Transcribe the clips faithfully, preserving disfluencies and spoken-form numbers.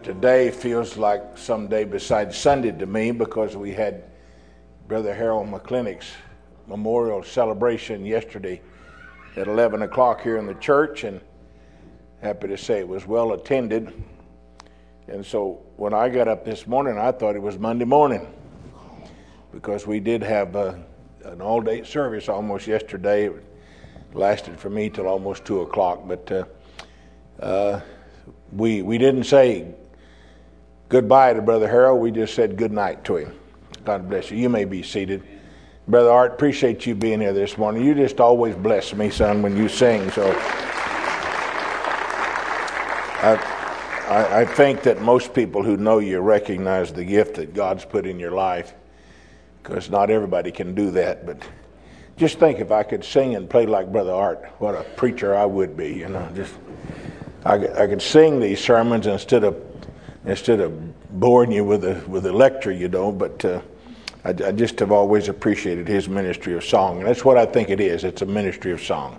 Today feels like some day besides Sunday to me because we had Brother Harold McClintock's memorial celebration yesterday at eleven o'clock here in the church, and happy to say it was well attended. And so when I got up this morning, I thought it was Monday morning because we did have uh, an all-day service almost yesterday. It lasted for me till almost two o'clock, but uh, uh, we we didn't say goodbye to Brother Harold. We just said good night to him. God bless you. You may be seated. Brother Art, appreciate you being here this morning. You just always bless me, son, when you sing. So I, I, I think that most people who know you recognize the gift that God's put in your life, because not everybody can do that. But just think, if I could sing and play like Brother Art, what a preacher I would be. You know, just I, I could sing these sermons instead of instead of boring you with a with a lecture, you know. But uh, I, I just have always appreciated his ministry of song, and that's what I think it is. It's a ministry of song.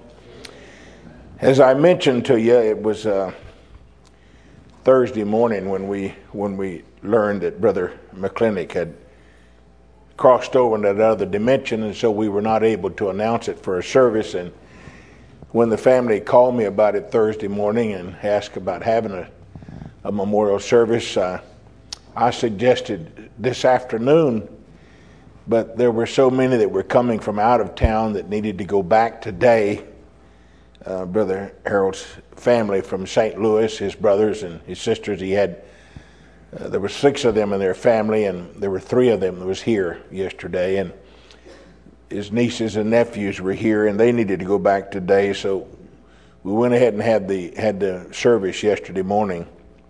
As I mentioned to you, it was uh, Thursday morning when we when we learned that Brother McClintock had crossed over into another dimension, and so we were not able to announce it for a service. And when the family called me about it Thursday morning and asked about having a a memorial service, uh, I suggested this afternoon, but there were so many that were coming from out of town that needed to go back today. Uh, Brother Harold's family from Saint Louis, his brothers and his sisters, he had, uh, there were six of them in their family, and there were three of them that was here yesterday, and his nieces and nephews were here, and they needed to go back today, so we went ahead and had the had the service yesterday morning.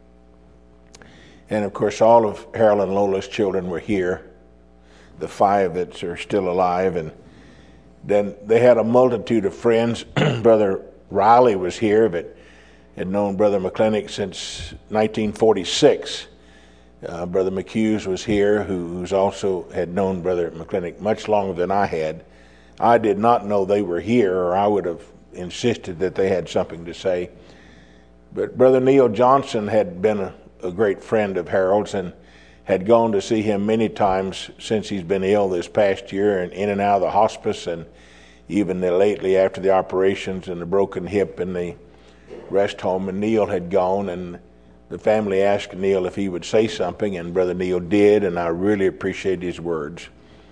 And of course, all of Harold and Lola's children were here. The five that are still alive. And then they had a multitude of friends. Brother Riley was here, but had known Brother McClintock since nineteen forty-six. Uh, Brother McHughes was here, who, who's also had known Brother McClintock much longer than I had. I did not know they were here, or I would have insisted that they had something to say. But Brother Neil Johnson had been a a great friend of Harold's and had gone to see him many times since he's been ill this past year and in and out of the hospice, and even lately after the operations and the broken hip in the rest home. And Neil had gone, and the family asked Neil if he would say something, and Brother Neil did, and I really appreciate his words.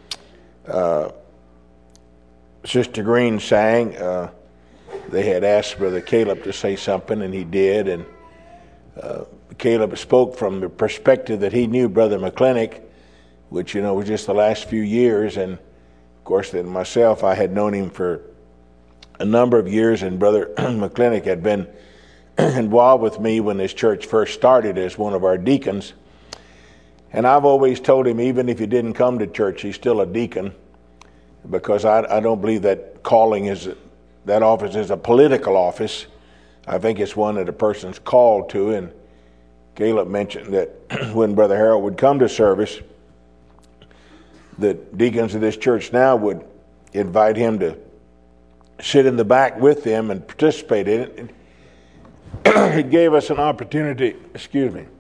Uh, Sister Green sang. Uh, they had asked Brother Caleb to say something, and he did, and uh, Caleb spoke from the perspective that he knew Brother McClintock, which, you know, was just the last few years. And, of course, then myself, I had known him for a number of years, and Brother McClintock had been involved with me when this church first started as one of our deacons. And I've always told him, even if he didn't come to church, he's still a deacon, because I, I don't believe that calling is, that office is a political office. I think it's one that a person's called to. And Caleb mentioned that when Brother Harold would come to service, the deacons of this church now would invite him to sit in the back with them and participate in it. It gave us an opportunity, excuse me,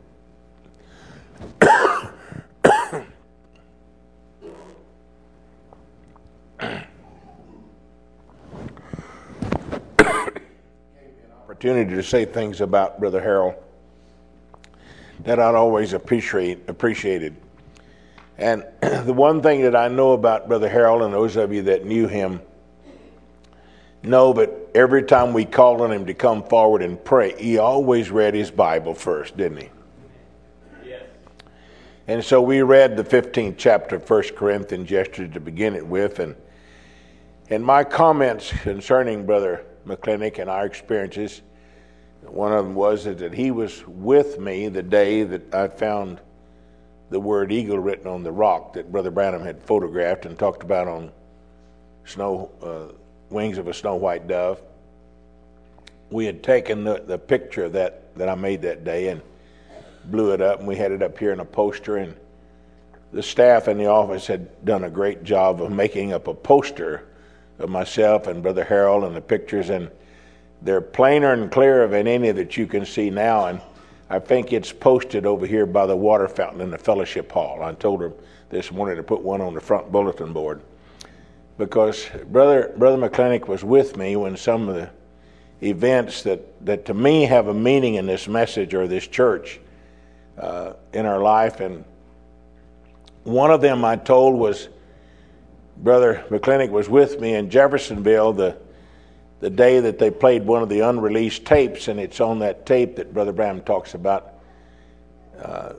opportunity to say things about Brother Harold that I'd always appreciate appreciated. And the one thing that I know about Brother Harold, and those of you that knew him know that every time we called on him to come forward and pray, he always read his Bible first, didn't he? Yes. And so we read the fifteenth chapter of First Corinthians yesterday to begin it with, and and my comments concerning Brother McClintock and our experiences, one of them was that he was with me the day that I found the word eagle written on the rock that Brother Branham had photographed and talked about on snow uh, wings of a snow white dove. We had taken the, the picture of that that I made that day and blew it up, and we had it up here in a poster, and the staff in the office had done a great job of making up a poster of myself and Brother Harold and the pictures, and they're plainer and clearer than any that you can see now. And I think it's posted over here by the water fountain in the fellowship hall. I told her this morning to put one on the front bulletin board, because Brother Brother McClinic was with me when some of the events that, that to me have a meaning in this message or this church uh, in our life. And one of them I told was Brother McClinic was with me in Jeffersonville the the day that they played one of the unreleased tapes, and it's on that tape that Brother Branham talks about. Uh,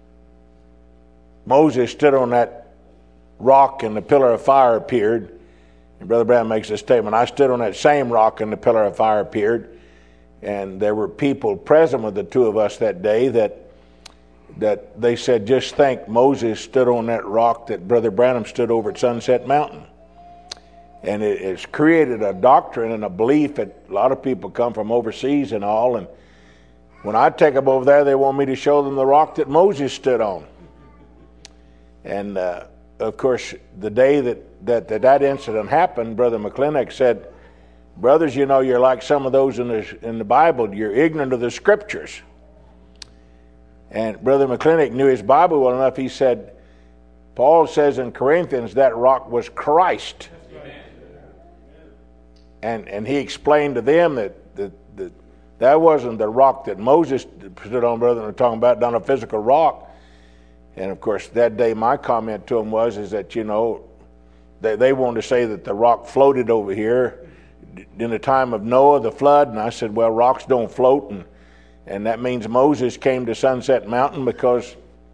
Moses stood on that rock and the pillar of fire appeared. And Brother Branham makes this statement: I stood on that same rock and the pillar of fire appeared. And there were people present with the two of us that day that that they said, just think, Moses stood on that rock that Brother Branham stood over at Sunset Mountain. And it, it's created a doctrine and a belief that a lot of people come from overseas and all. And when I take them over there, they want me to show them the rock that Moses stood on. And uh, of course, the day that That, that that incident happened, Brother McClinic said, brothers, you know, you're like some of those in the, in the Bible. You're ignorant of the scriptures. And Brother McClinic knew his Bible well enough. He said, Paul says in Corinthians that rock was Christ. And and he explained to them that, that, that that wasn't the rock that Moses stood on, brother, and talking about, not a physical rock. And of course, that day my comment to him was, is that, you know, They, they wanted to say that the rock floated over here in the time of Noah, the flood. And I said, well, rocks don't float. And, and that means Moses came to Sunset Mountain because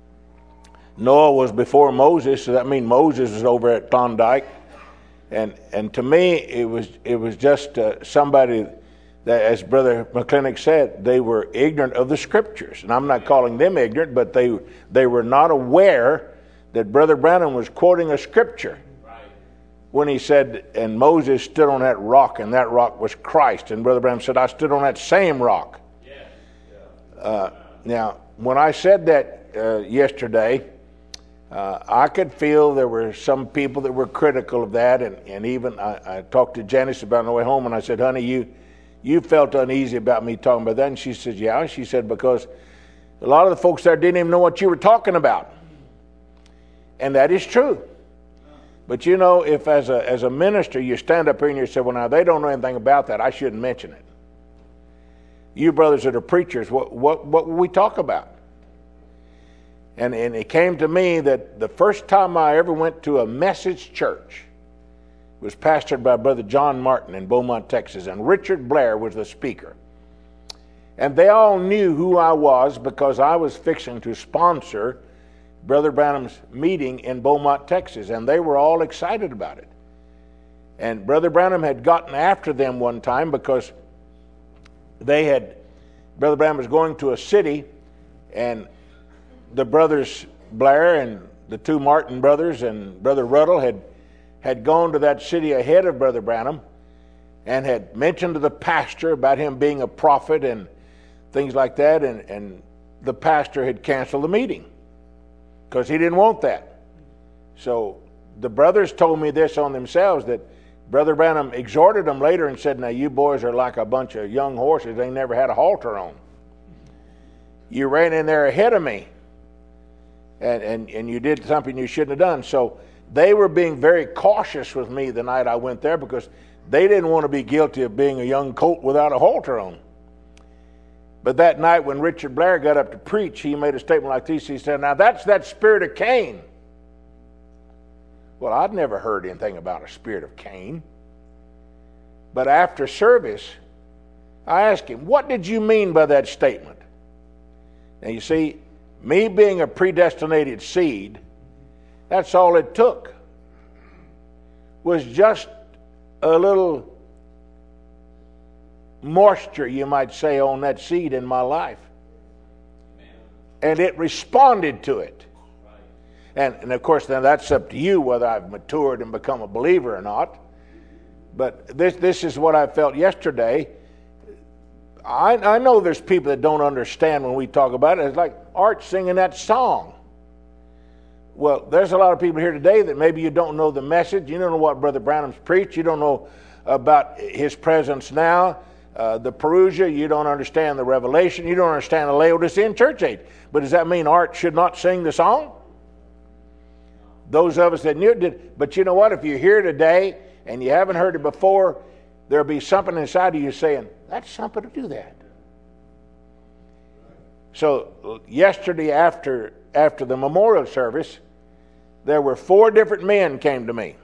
Noah was before Moses. So that means Moses was over at Klondike. And and to me, it was it was just uh, somebody that, as Brother McClinic said, they were ignorant of the scriptures. And I'm not calling them ignorant, but they they were not aware that Brother Branham was quoting a scripture when he said, and Moses stood on that rock, and that rock was Christ. And Brother Branham said, I stood on that same rock. Uh, now, when I said that uh, yesterday, uh, I could feel there were some people that were critical of that, and, and even I, I talked to Janice about on the way home, and I said, honey, you you felt uneasy about me talking about that. And she said, yeah. She said, because a lot of the folks there didn't even know what you were talking about. And that is true. But you know, if as a as a minister you stand up here and you say, well, now they don't know anything about that, I shouldn't mention it. You brothers that are preachers, what what what will we talk about? And and it came to me that the first time I ever went to a message church was pastored by Brother John Martin in Beaumont, Texas, and Richard Blair was the speaker. And they all knew who I was because I was fixing to sponsor Brother Branham's meeting in Beaumont, Texas, and they were all excited about it. And Brother Branham had gotten after them one time because they had, Brother Branham was going to a city, and the brothers Blair and the two Martin brothers and Brother Ruddle had, had gone to that city ahead of Brother Branham and had mentioned to the pastor about him being a prophet and things like that, and, and the pastor had canceled the meeting because he didn't want that. So the brothers told me this on themselves, that Brother Branham exhorted them later and said, now you boys are like a bunch of young horses. They never had a halter on. You ran in there ahead of me, and, and, and you did something you shouldn't have done. So they were being very cautious with me the night I went there because they didn't want to be guilty of being a young colt without a halter on. But that night when Richard Blair got up to preach, he made a statement like this. He said, now that's that spirit of Cain. Well, I'd never heard anything about a spirit of Cain. But after service, I asked him, what did you mean by that statement? Now you see, me being a predestinated seed, that's all it took. Was just a little moisture, you might say, on that seed in my life. And it responded to it. And, and of course, then that's up to you whether I've matured and become a believer or not. But this this is what I felt yesterday. I, I know there's people that don't understand when we talk about it. It's like Art singing that song. Well, there's a lot of people here today that maybe you don't know the message. You don't know what Brother Branham's preached. You don't know about his presence now. uh, the Perusia, you don't understand the Revelation, you don't understand the Laodicean church age. But does that mean Art should not sing the song? Those of us that knew it did. But you know what? If you're here today and you haven't heard it before, there'll be something inside of you saying, that's something to do that. So yesterday after after the memorial service, there were four different men came to me.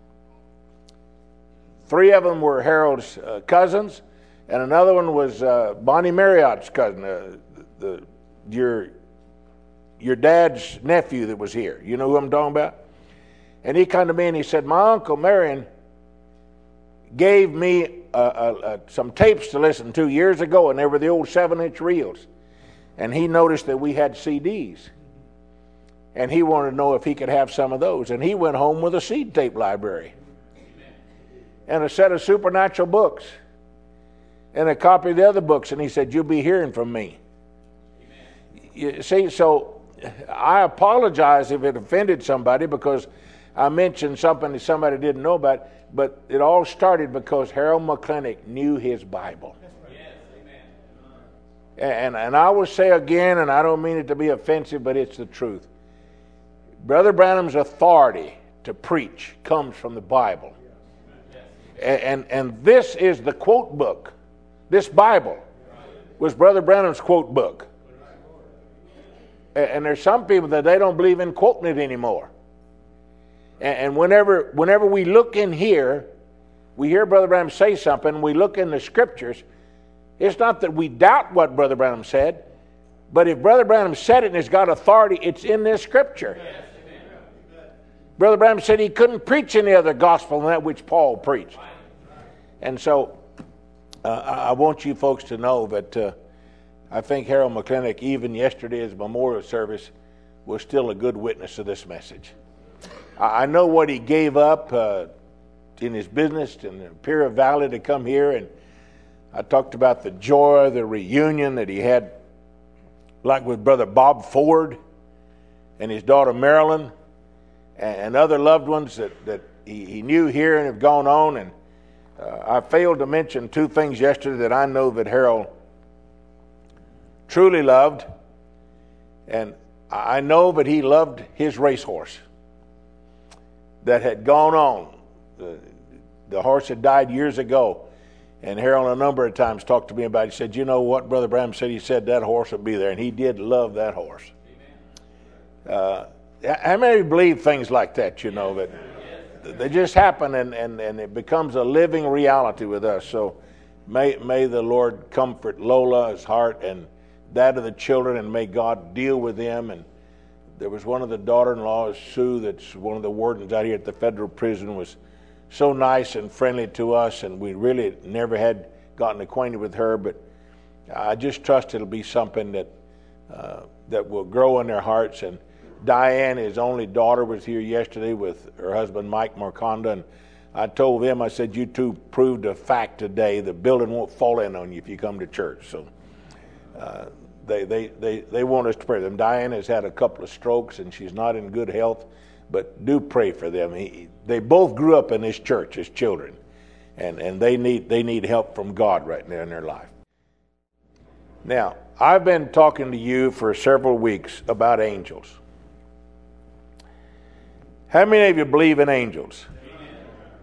Three of them were Harold's uh, cousins, and another one was uh, Bonnie Marriott's cousin, uh, the, your, your dad's nephew that was here. You know who I'm talking about? And he came to me and he said, my Uncle Marion gave me uh, uh, uh, some tapes to listen to years ago, and they were the old seven-inch reels. And he noticed that we had C Ds. And he wanted to know if he could have some of those. And he went home with a seed tape library. And a set of supernatural books. And a copy of the other books. And he said, you'll be hearing from me. You see, so I apologize if it offended somebody because I mentioned something that somebody didn't know about. But it all started because Harold McClintock knew his Bible. And, and I will say again, and I don't mean it to be offensive, but it's the truth. Brother Branham's authority to preach comes from the Bible. And, and, and this is the quote book. This Bible was Brother Branham's quote book. And, and there's some people that they don't believe in quoting it anymore. And, and whenever, whenever we look in here, we hear Brother Branham say something, we look in the scriptures. It's not that we doubt what Brother Branham said, but if Brother Branham said it and it's got authority, it's in this scripture. Yes. Brother Branham said he couldn't preach any other gospel than that which Paul preached. And so uh, I want you folks to know that uh, I think Harold McClintock, even yesterday's memorial service, was still a good witness to this message. I know what he gave up uh, in his business in Imperial Valley to come here, and I talked about the joy of the reunion that he had, like with Brother Bob Ford and his daughter Marilyn and other loved ones that, that he, he knew here and have gone on. And uh, I failed to mention two things yesterday that I know that Harold truly loved. And I know that he loved his racehorse that had gone on. The, the horse had died years ago. And Harold a number of times talked to me about it. He said, you know what, Brother Branham said? He said that horse would be there. And he did love that horse. Uh, how many believe things like that, you know, that they just happen and, and, and it becomes a living reality with us. So may, may the Lord comfort Lola's heart and that of the children, and may God deal with them. And there was one of the daughter-in-laws, Sue, that's one of the wardens out here at the federal prison, was so nice and friendly to us, and we really never had gotten acquainted with her, but I just trust it'll be something that uh, that will grow in their hearts. And Diane, his only daughter, was here yesterday with her husband Mike Marconda, and I told them, I said, you two proved a fact today. The building won't fall in on you if you come to church. So uh, they, they, they, they want us to pray for them. Diane has had a couple of strokes, and she's not in good health. But do pray for them. He, they both grew up in this church as children, and, and they need they need help from God right now in their life. Now, I've been talking to you for several weeks about angels. How many of you believe in angels? Amen.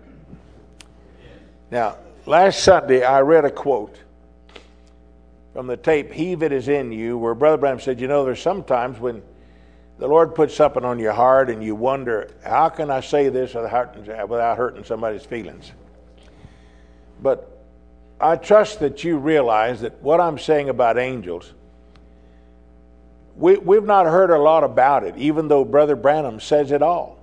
Now, last Sunday I read a quote from the tape, He That Is In You, where Brother Branham said, you know, there's sometimes when the Lord puts something on your heart and you wonder, how can I say this without hurting somebody's feelings? But I trust that you realize that what I'm saying about angels, we, we've not heard a lot about it, even though Brother Branham says it all.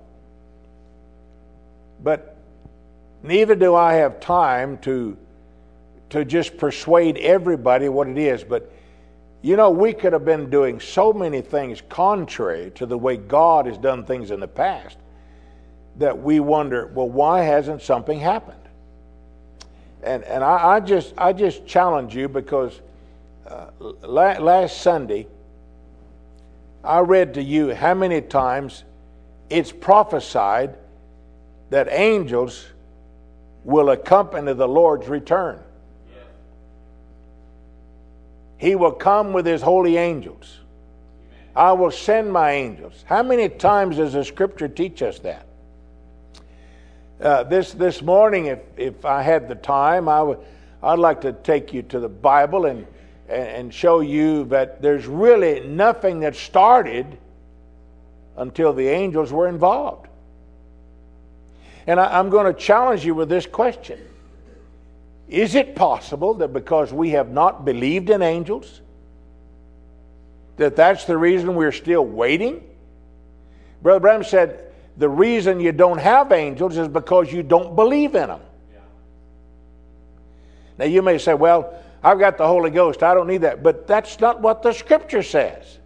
But neither do I have time to, to just persuade everybody what it is. But you know, we could have been doing so many things contrary to the way God has done things in the past that we wonder, well, why hasn't something happened? And and I, I just I just challenge you because uh, la- last Sunday I read to you how many times it's prophesied that angels will accompany the Lord's return. He will come with his holy angels. I will send my angels. How many times does the scripture teach us that? Uh, this this morning, if, if I had the time, I would, I'd like to take you to the Bible and, and show you that there's really nothing that started until the angels were involved. And I, I'm going to challenge you with this question. Is it possible that because we have not believed in angels, that that's the reason we're still waiting? Brother Branham said, the reason you don't have angels is because you don't believe in them. Yeah. Now you may say, well, I've got the Holy Ghost, I don't need that. But that's not what the scripture says.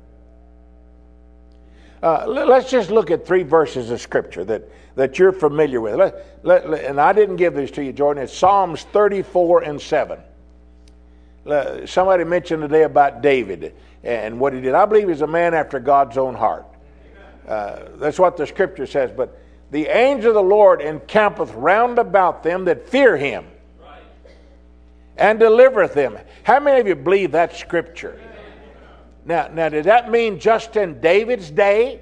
Uh, let's just look at three verses of scripture that, that you're familiar with. Let, let, let, and I didn't give these to you, Jordan. It's Psalms thirty-four and seven. Uh, somebody mentioned today about David and what he did. I believe he's a man after God's own heart. Uh, that's what the scripture says. But the angel of the Lord encampeth round about them that fear him, right, and delivereth them. How many of you believe that scripture? Now, now, does that mean just in David's day?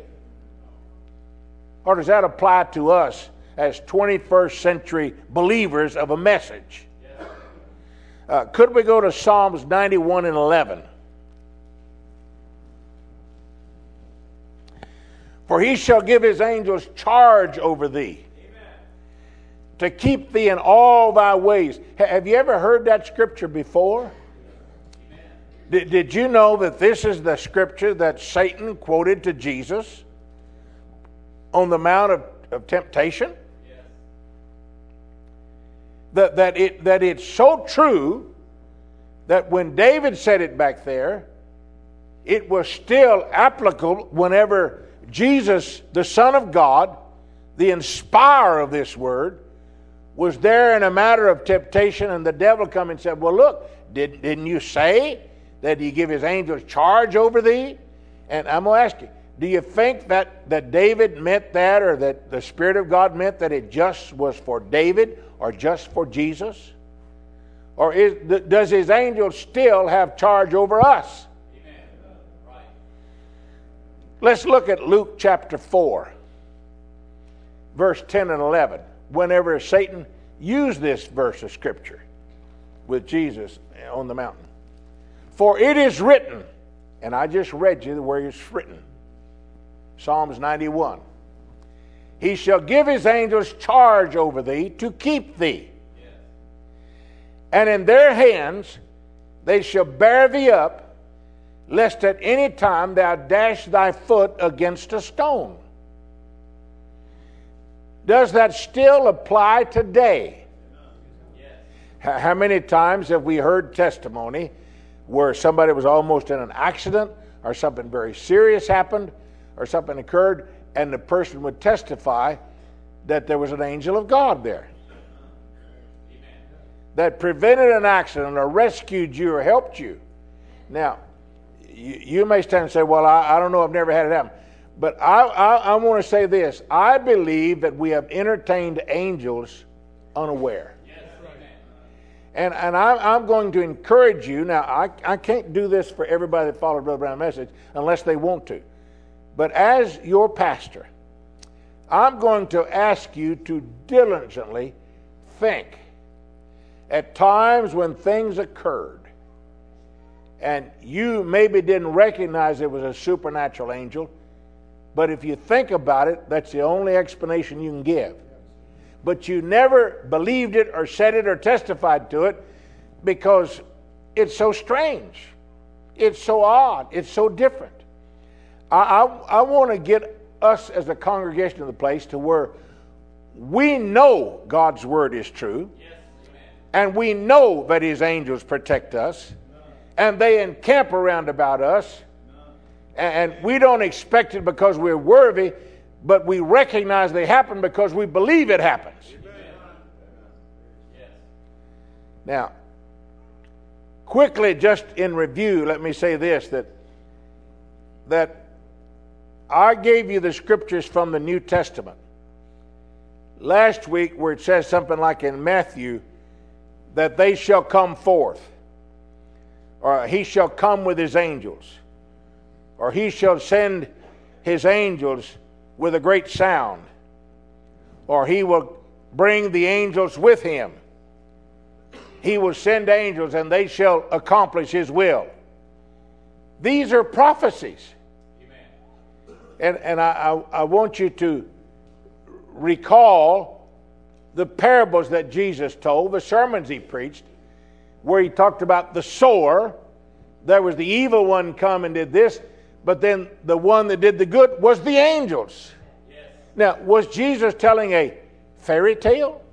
Or does that apply to us as twenty-first century believers of a message? Uh, could we go to Psalms ninety-one and eleven? For he shall give his angels charge over thee, amen, to keep thee in all thy ways. Have you ever heard that scripture before? Did, did you know that this is the scripture that Satan quoted to Jesus on the Mount of, of Temptation? Yes. That, that, it, that it's so true that when David said it back there, it was still applicable whenever Jesus, the Son of God, the inspirer of this word, was there in a matter of temptation, and the devil come and said, well, look, did, didn't you say that he give his angels charge over thee? And I'm going to ask you, do you think that, that David meant that, or that the Spirit of God meant that it just was for David or just for Jesus? Or is, does his angels still have charge over us? Let's look at Luke chapter four, verse ten and eleven. Whenever Satan used this verse of scripture with Jesus on the mountain. For it is written, and I just read you where it's written. Psalms ninety-one. He shall give his angels charge over thee to keep thee. Yes. And in their hands they shall bear thee up, lest at any time thou dash thy foot against a stone. Does that still apply today? Yes. How many times have we heard testimony where somebody was almost in an accident, or something very serious happened, or something occurred, and the person would testify that there was an angel of God there that prevented an accident or rescued you or helped you? Now, You, you may stand and say, well, I, I don't know, I've never had it happen. But I, I, I want to say this. I believe that we have entertained angels unaware. Yes, and and I, I'm going to encourage you. Now, I, I can't do this for everybody that follows Brother Brown's message unless they want to. But as your pastor, I'm going to ask you to diligently think at times when things occurred, and you maybe didn't recognize it was a supernatural angel, but if you think about it, that's the only explanation you can give. But you never believed it or said it or testified to it because it's so strange. It's so odd. It's so different. I, I, I want to get us as a congregation of the place to where we know God's word is true, yes, and we know that his angels protect us, and they encamp around about us, and we don't expect it because we're worthy, but we recognize they happen because we believe it happens. Now, quickly, just in review, let me say this, that that I gave you the scriptures from the New Testament last week, where it says something like in Matthew that they shall come forth. or he shall come with his angels, or he shall send his angels with a great sound, or he will bring the angels with him. He will send angels and they shall accomplish his will. These are prophecies. Amen. And, and I, I, I want you to recall the parables that Jesus told, the sermons he preached, where he talked about the sower. There was the evil one come and did this, but then the one that did the good was the angels. Yes. Now, was Jesus telling a fairy tale?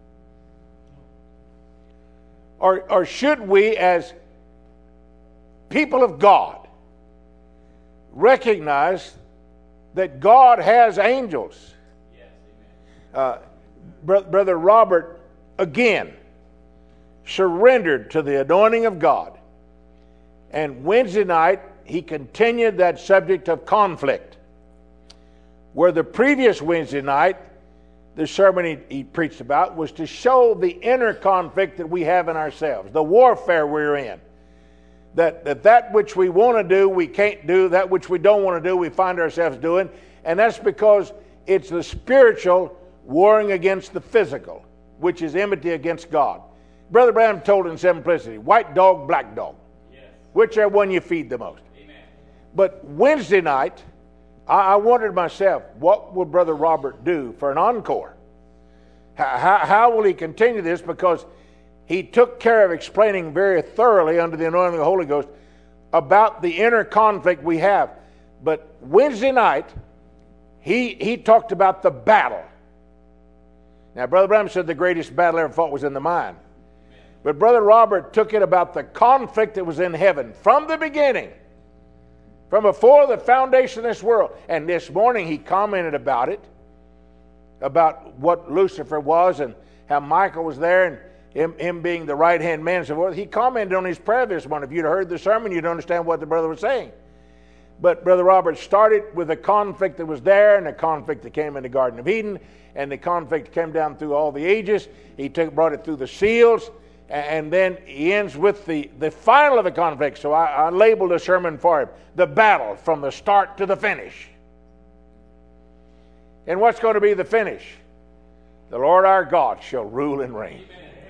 Or, or should we, as people of God, recognize that God has angels? Yes, amen. Uh, Bro- Brother Robert, again, surrendered to the anointing of God. And Wednesday night, he continued that subject of conflict. Where the previous Wednesday night, the sermon he, he preached about was to show the inner conflict that we have in ourselves, the warfare we're in. That, that that which we want to do, we can't do. That which we don't want to do, we find ourselves doing. And that's because it's the spiritual warring against the physical, which is enmity against God. Brother Branham told in simplicity, white dog, black dog. Yes. Whichever one you feed the most. Amen. But Wednesday night, I wondered myself, what will Brother Robert do for an encore? How, how will he continue this? Because he took care of explaining very thoroughly under the anointing of the Holy Ghost about the inner conflict we have. But Wednesday night, he, he talked about the battle. Now, Brother Branham said the greatest battle ever fought was in the mind. But Brother Robert took it about the conflict that was in heaven from the beginning. From before the foundation of this world. And this morning he commented about it, about what Lucifer was and how Michael was there and him, him being the right-hand man and so forth. He commented on his prayer this morning. If you'd heard the sermon, you'd understand what the brother was saying. But Brother Robert started with the conflict that was there and the conflict that came in the Garden of Eden and the conflict that came down through all the ages. He took, brought it through the seals. And then he ends with the, the final of the conflict. So I, I labeled a sermon for him, the battle from the start to the finish. And what's going to be the finish? The Lord our God shall rule and reign.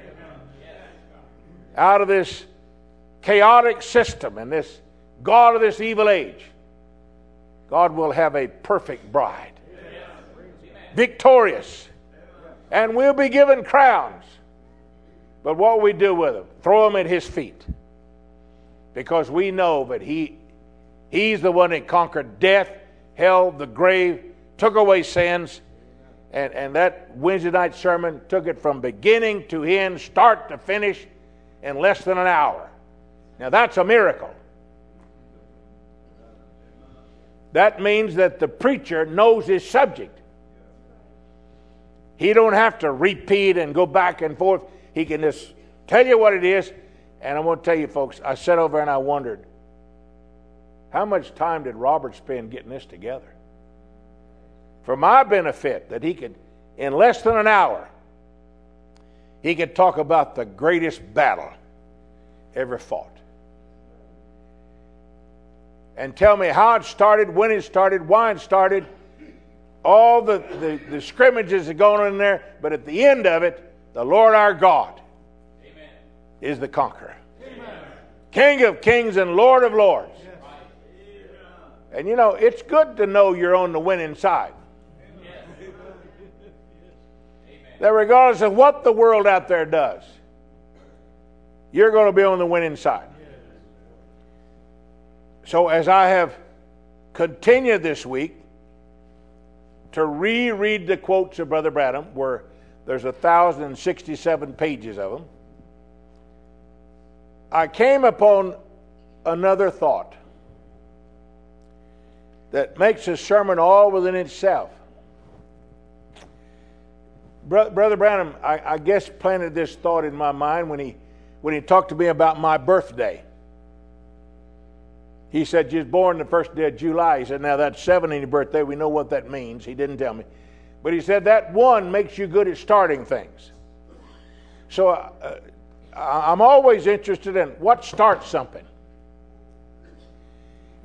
Out of this chaotic system and this God of this evil age, God will have a perfect bride. Victorious. And we'll be given crowns. But what will we do with them? Throw them at his feet. Because we know that he, he's the one that conquered death, hell, the grave, took away sins. And, and that Wednesday night sermon took it from beginning to end, start to finish, in less than an hour. Now that's a miracle. That means that the preacher knows his subject. He don't have to repeat and go back and forth. He can just tell you what it is. And I want to tell you, folks, I sat over and I wondered, how much time did Robert spend getting this together? For my benefit, that he could, in less than an hour, he could talk about the greatest battle ever fought. And tell me how it started, when it started, why it started, all the, the, the scrimmages that are going on in there. But at the end of it, the Lord our God Amen. Is the conqueror. Amen. King of kings and Lord of lords. Yes. And you know, it's good to know you're on the winning side. Yes. That regardless of what the world out there does, you're going to be on the winning side. Yes. So as I have continued this week to reread the quotes of Brother Branham, where there's one thousand sixty-seven pages of them, I came upon another thought that makes a sermon all within itself. Bro- Brother Branham, I, I guess, planted this thought in my mind when he when he talked to me about my birthday. He said, you was born the first day of July. He said, now that's seven in your birthday. We know what that means. He didn't tell me. But he said that one makes you good at starting things. So uh, I'm always interested in what starts something.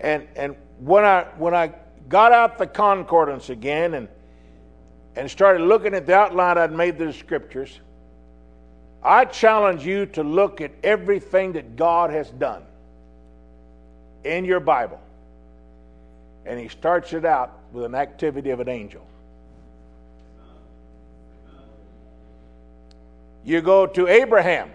And and when I when I got out the concordance again and and started looking at the outline I'd made of the scriptures, I challenge you to look at everything that God has done in your Bible. And he starts it out with an activity of an angel. You go to Abraham.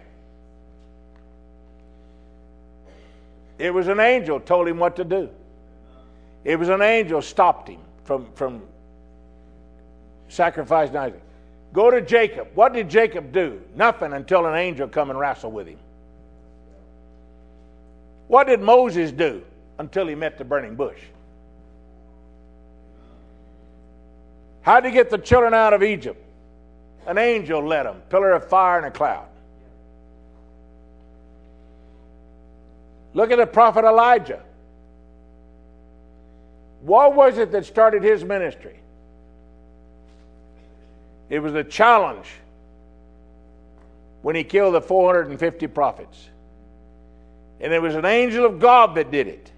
It was an angel told him what to do. It was an angel stopped him from, from sacrificing Isaac. Go to Jacob. What did Jacob do? Nothing until an angel come and wrestle with him. What did Moses do until he met the burning bush? How did he get the children out of Egypt? An angel led them, pillar of fire and a cloud. Look at the prophet Elijah. What was it that started his ministry? It was a challenge when he killed the four hundred fifty prophets. And it was an angel of God that did it.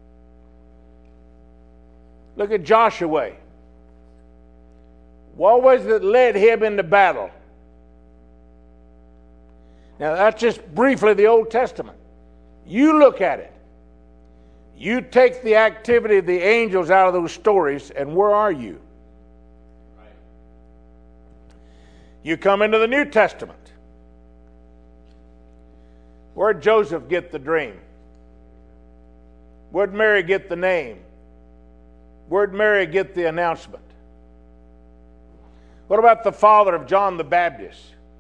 Look at Joshua. What was it that led him into battle? Now that's just briefly the Old Testament. You look at it. You take the activity of the angels out of those stories, and where are you? Right. You come into the New Testament. Where'd Joseph get the dream? Where'd Mary get the name? Where'd Mary get the announcement? What about the father of John the Baptist?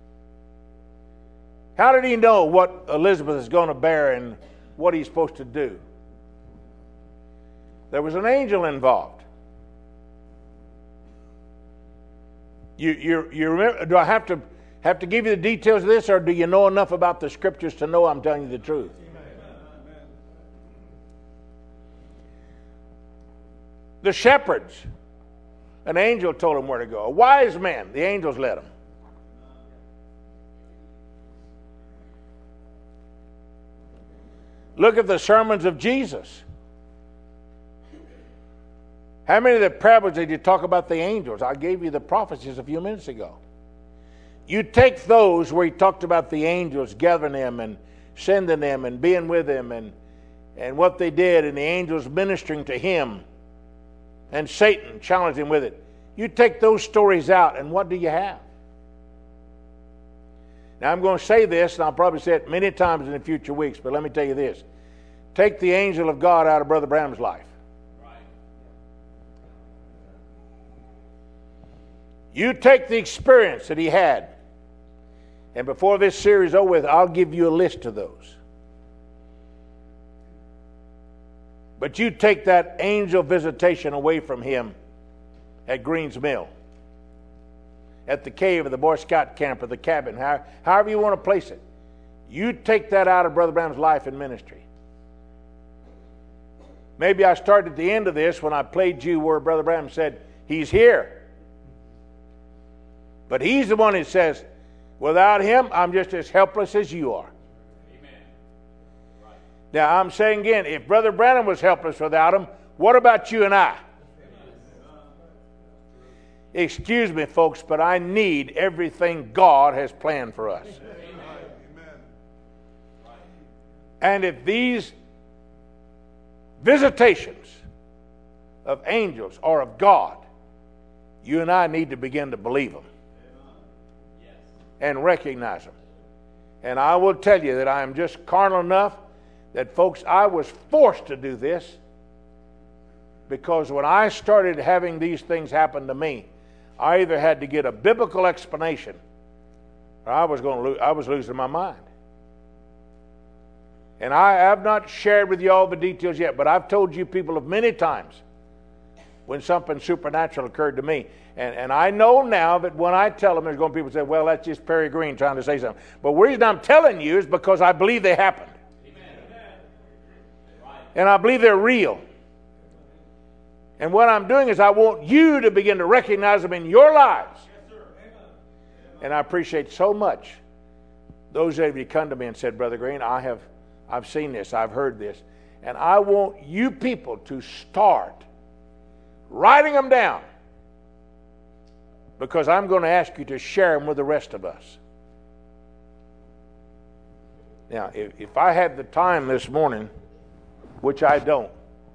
How did he know what Elizabeth is going to bear and what he's supposed to do? There was an angel involved. You, you, you remember? Do I have to have to give you the details of this, or do you know enough about the scriptures to know I'm telling you the truth? Amen. The shepherds, an angel told them where to go. A wise man, the angels led them. Look at the sermons of Jesus. How many of the parables did you talk about the angels? I gave you the prophecies a few minutes ago. You take those where he talked about the angels gathering them and sending them and being with them and, and what they did, and the angels ministering to him and Satan challenged him with it. You take those stories out, and what do you have? Now, I'm going to say this, and I'll probably say it many times in the future weeks, but let me tell you this. Take the angel of God out of Brother Branham's life. Right. You take the experience that he had, and before this series is over with, I'll give you a list of those. But you take that angel visitation away from him at Greens Mill, at the cave, or the Boy Scout camp, or the cabin, however you want to place it. You take that out of Brother Branham's life and ministry. Maybe I started at the end of this when I played you where Brother Branham said, he's here. But he's the one that says, without him, I'm just as helpless as you are. Amen. Right. Now, I'm saying again, if Brother Branham was helpless without him, what about you and I? Excuse me, folks, but I need everything God has planned for us. Amen. And if these visitations of angels are of God, you and I need to begin to believe them and recognize them. And I will tell you that I am just carnal enough that, folks, I was forced to do this, because when I started having these things happen to me, I either had to get a biblical explanation, or I was going to lose, I was losing my mind. And I have not shared with you all the details yet, but I've told you people of many times when something supernatural occurred to me. And, and I know now that when I tell them, there's going to be people say, well, that's just Perry Green trying to say something. But the reason I'm telling you is because I believe they happened. Amen. And I believe they're real. And what I'm doing is I want you to begin to recognize them in your lives. Yes, sir. And I appreciate so much those of you come to me and said, Brother Green, I have I've seen this, I've heard this. And I want you people to start writing them down, because I'm going to ask you to share them with the rest of us. Now, if, if I had the time this morning, which I don't,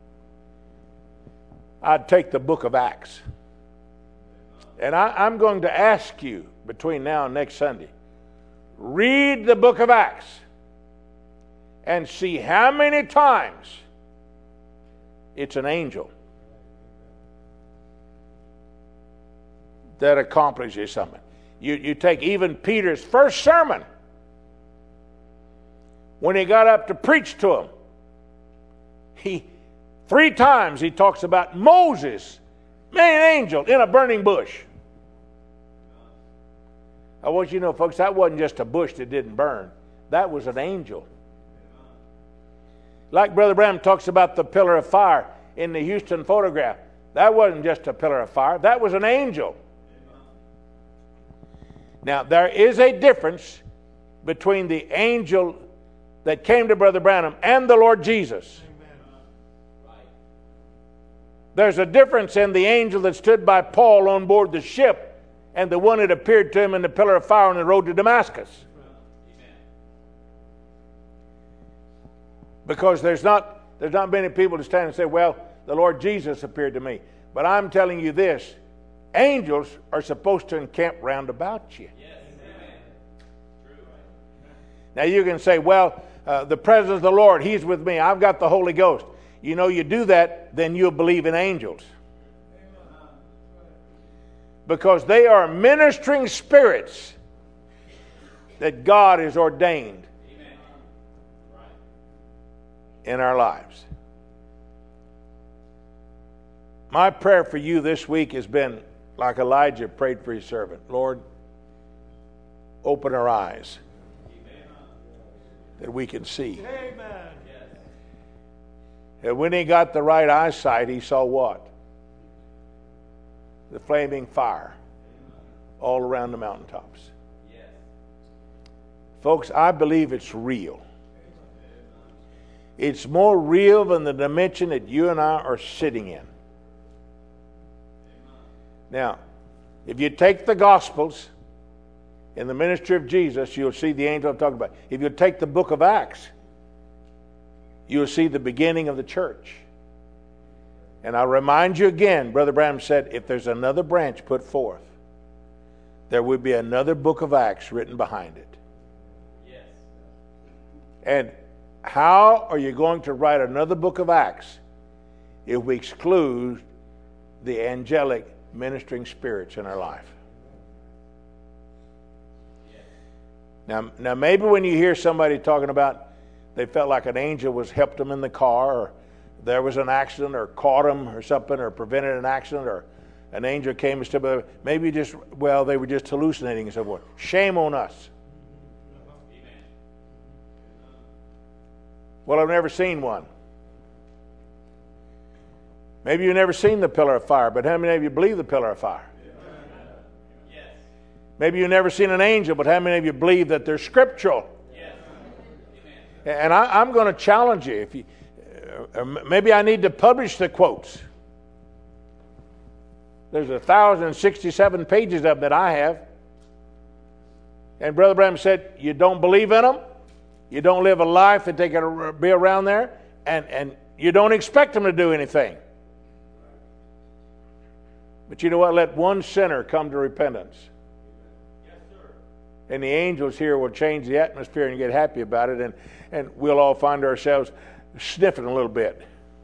I'd take the book of Acts. And I, I'm going to ask you between now and next Sunday, read the book of Acts and see how many times it's an angel that accomplishes something. You, you take even Peter's first sermon, when he got up to preach to them, he three times he talks about Moses, man, an angel in a burning bush. I want you to know, folks, that wasn't just a bush that didn't burn. That was an angel. Like Brother Branham talks about the pillar of fire in the Houston photograph. That wasn't just a pillar of fire. That was an angel. Now, there is a difference between the angel that came to Brother Branham and the Lord Jesus. There's a difference in the angel that stood by Paul on board the ship and the one that appeared to him in the pillar of fire on the road to Damascus. Because there's not, there's not many people to stand and say, well, the Lord Jesus appeared to me. But I'm telling you this, angels are supposed to encamp round about you. Yes. Now you can say, well, uh, the presence of the Lord, He's with me. I've got the Holy Ghost. You know, you do that, then you'll believe in angels. Because they are ministering spirits that God has ordained in our lives. My prayer for you this week has been like Elijah prayed for his servant. Lord, open our eyes that we can see. Amen. And when he got the right eyesight, he saw what? The flaming fire all around the mountaintops. Yes. Folks, I believe it's real. It's more real than the dimension that you and I are sitting in. Now, if you take the Gospels in the ministry of Jesus, you'll see the angel I'm talking about. If you take the book of Acts, you'll see the beginning of the church. And I'll remind you again, Brother Branham said, if there's another branch put forth, there will be another book of Acts written behind it. Yes. And how are you going to write another book of Acts if we exclude the angelic ministering spirits in our life? Yes. Now, now maybe when you hear somebody talking about they felt like an angel was helped them in the car, or there was an accident, or caught them or something, or prevented an accident, or an angel came and stood by them. Maybe just, well, they were just hallucinating and so forth. Shame on us. Amen. Well, I've never seen one. Maybe you've never seen the pillar of fire, but how many of you believe the pillar of fire? Yes. Maybe you've never seen an angel, but how many of you believe that they're scriptural? And I, I'm going to challenge you. If you, uh, maybe I need to publish the quotes. There's a thousand sixty-seven pages of them that I have. And Brother Branham said, you don't believe in them. You don't live a life that they can be around there. And, and you don't expect them to do anything. But you know what? Let one sinner come to repentance. And the angels here will change the atmosphere and get happy about it, and, and we'll all find ourselves sniffing a little bit.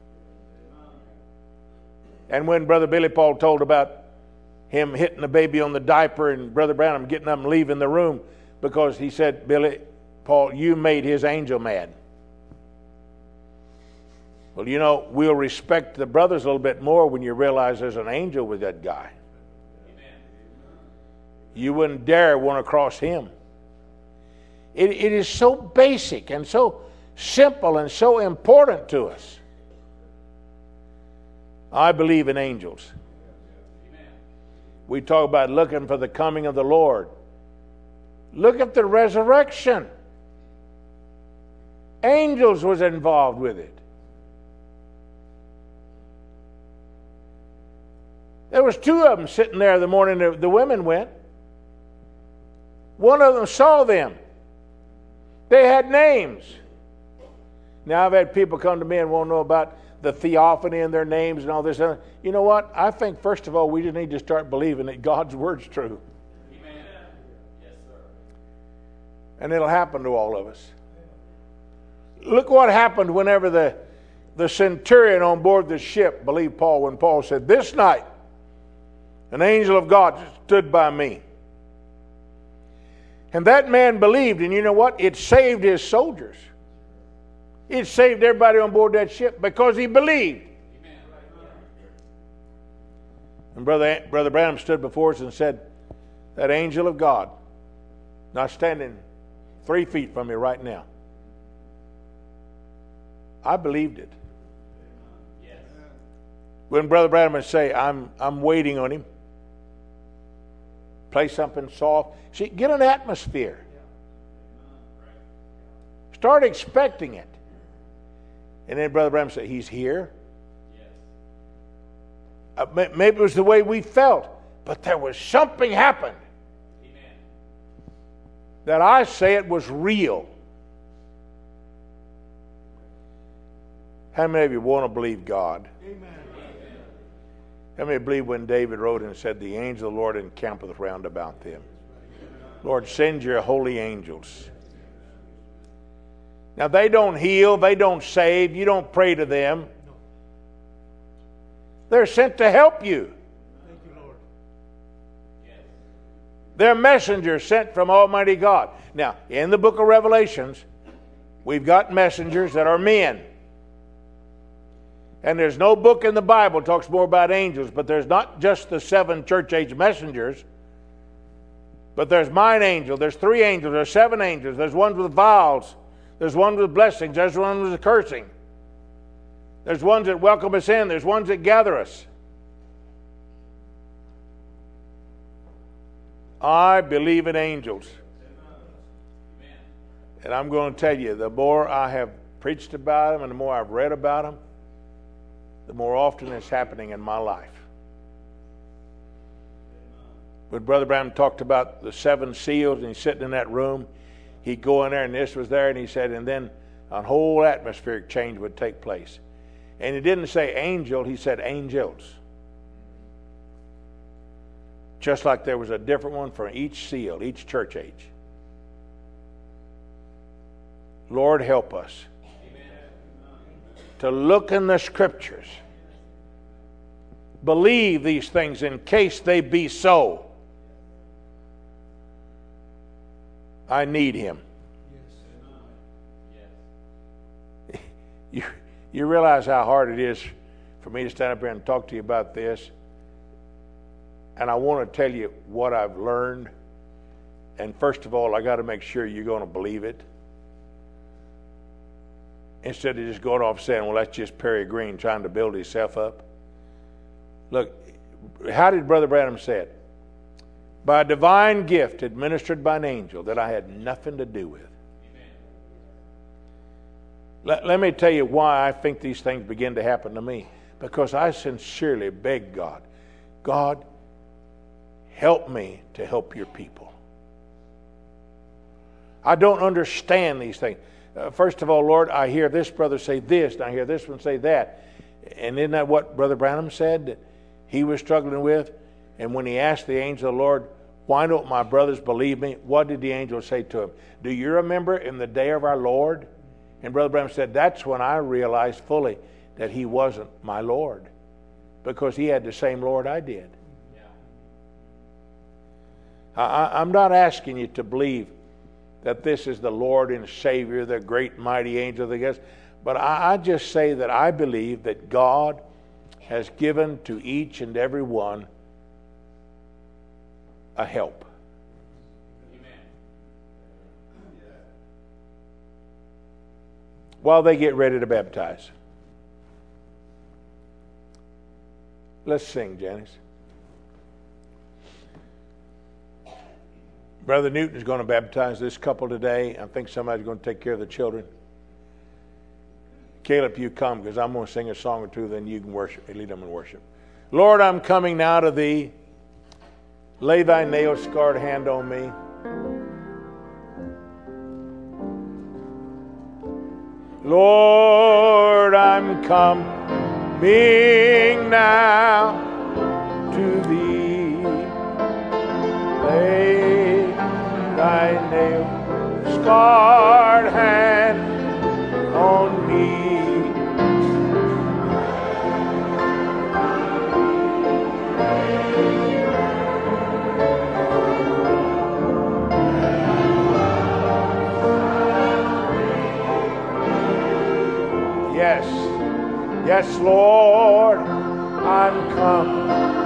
And when Brother Billy Paul told about him hitting the baby on the diaper and Brother Branham getting up and leaving the room because he said, Billy Paul, you made his angel mad. Well, you know, we'll respect the brothers a little bit more when you realize there's an angel with that guy. You wouldn't dare want to cross him. It, it is so basic and so simple and so important to us. I believe in angels. Amen. We talk about looking for the coming of the Lord. Look at the resurrection. Angels was involved with it. There was two of them sitting there the morning the, the women went. One of them saw them. They had names. Now, I've had people come to me and want to know about the theophany and their names and all this. You know what? I think, first of all, we just need to start believing that God's Word's true. Amen. Yes, sir. And it'll happen to all of us. Look what happened whenever the, the centurion on board the ship believed Paul, when Paul said, "This night, an angel of God stood by me." And that man believed, and you know what? It saved his soldiers. It saved everybody on board that ship because he believed. Amen. And Brother, Brother Branham stood before us and said, that angel of God, not standing three feet from me right now, I believed it. Yes. When Brother Branham would say, I'm, I'm waiting on him, play something soft. See, get an atmosphere. Start expecting it. And then Brother Branham said, he's here. Yes. Uh, maybe it was the way we felt, but there was something happened. Amen. That I say it was real. How many of you want to believe God? Amen. How many believe when David wrote and said, the angel of the Lord encampeth round about them? Lord, send your holy angels. Now, they don't heal, they don't save, you don't pray to them. They're sent to help you. Thank you, Lord. Yes. They're messengers sent from Almighty God. Now, in the book of Revelations, we've got messengers that are men. And there's no book in the Bible that talks more about angels, but there's not just the seven church age messengers, but there's mine angel, there's three angels, there's seven angels, there's ones with vials, there's one with blessings, there's one with cursing. There's ones that welcome us in, there's ones that gather us. I believe in angels. Amen. And I'm going to tell you, the more I have preached about them and the more I've read about them, the more often it's happening in my life. When Brother Branham talked about the seven seals and he's sitting in that room, he'd go in there and this was there and he said, and then a whole atmospheric change would take place. And he didn't say angel, he said angels. Just like there was a different one for each seal, each church age. Lord, help us to look in the Scriptures, believe these things in case they be so. I need Him. Yes. You, you realize how hard it is for me to stand up here and talk to you about this. And I want to tell you what I've learned. And first of all, I got to make sure you're going to believe it. Instead of just going off saying, well, that's just Perry Green trying to build himself up. Look, how did Brother Branham say it? By a divine gift administered by an angel that I had nothing to do with. Amen. Let, let me tell you why I think these things begin to happen to me. Because I sincerely beg God, God, help me to help your people. I don't understand these things. Uh, first of all, Lord, I hear this brother say this, and I hear this one say that. And isn't that what Brother Branham said that he was struggling with? And when he asked the angel of the Lord, why don't my brothers believe me? What did the angel say to him? Do you remember in the day of our Lord? And Brother Branham said, that's when I realized fully that he wasn't my Lord. Because he had the same Lord I did. Yeah. I, I'm not asking you to believe that this is the Lord and Savior, the great mighty angel that gets. But I, I just say that I believe that God has given to each and every one a help. Amen. While they get ready to baptize. Let's sing, Janice. Brother Newton is going to baptize this couple today. I think somebody's going to take care of the children. Caleb, you come because I'm going to sing a song or two, then you can worship, lead them in worship. Lord, I'm coming now to thee. Lay thy nail-scarred hand on me. Lord, I'm coming now to thee. Lay thy nail-scarred hand on me. Yes, yes, Lord, I'm come.